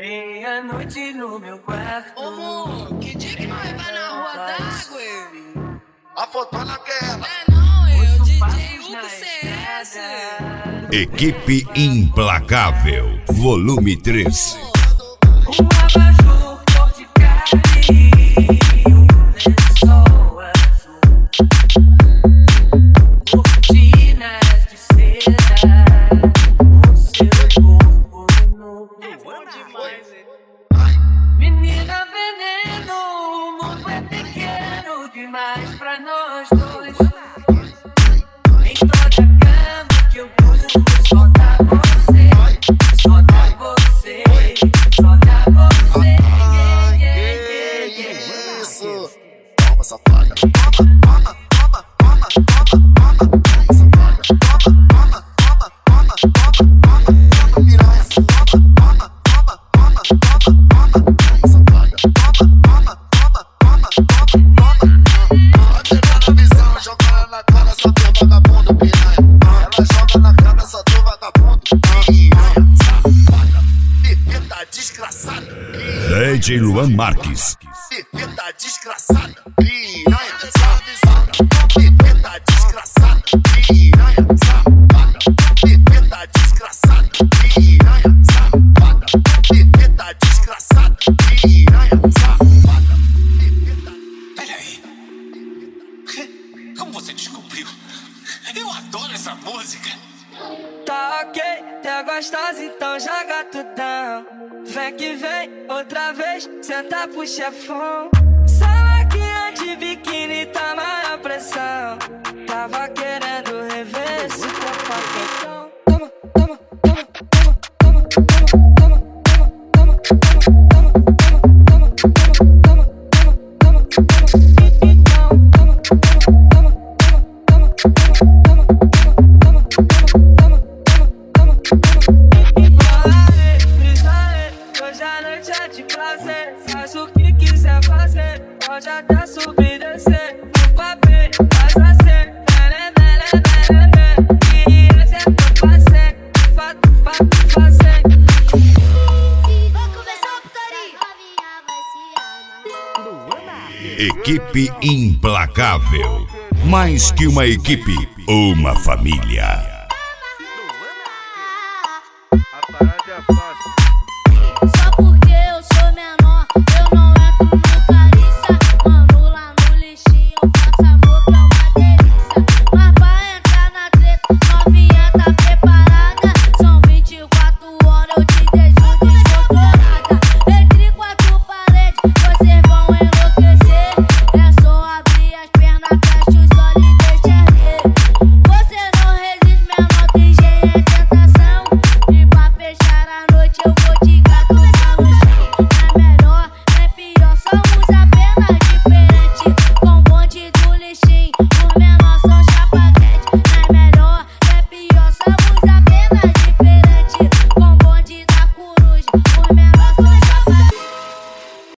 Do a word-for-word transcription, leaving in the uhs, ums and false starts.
Meia-noite no meu quarto. Ô, amor, que dia que nós vai na rua d'água? A fotona quer ela. É não, é o D J Hugo C S. Equipe Implacável, volume três. Um abajur cor de carne, um lençol azul, cortinas de seda, o seu corpo nu. É bom demais, hein? Menina veneno, o mundo é pequeno demais pra nós dois. Entrou da cama que eu pulo, só dá você, só dá você, só dá você. Yeah, yeah, yeah, yeah. Isso. Toma, safada. Toma, toma, toma, toma, toma, toma. Safada. Toma, toma, toma, toma, toma, toma. Piranha. Toma, toma, toma, toma, toma, toma. Safada. Toma, toma, toma, toma, toma, toma. Vai pegar na visão, joga ela na cara, só teu vagabundo, piranha. Ela joga na cara, só teu vagabundo, piranha. Safada. Perfeita desgraçada. D J Luan Marques. Perfeita desgraçada, piranha, safada. Perfeita desgraçada, piranha, safada. Perfeita desgraçada, piranha, safada. Perfeita desgraçada, piranha, safada. Peraí. Como você descobriu? Eu adoro essa música. Tá ok, tá gostosa, então joga tudão. Vem que vem, outra vez, senta pro chefão. Salaquinha de biquíni, tá maior pressão. Tava querendo rever esse copo quentão. Toma, toma, toma, toma, toma, toma, toma, toma, toma, toma, toma, toma, toma, toma, toma, então, toma, toma, toma, toma, toma, toma, toma, hoje a noite é de prazer, faz o que quiser fazer, pode até subir e descer, no papel, faz assim, bele, bele, bele, bele, e esse é pra fazer, fato, fato, fazer. Vai começar a putaria, a minha vai se amar. Equipe Implacável. Mais que uma equipe, uma família.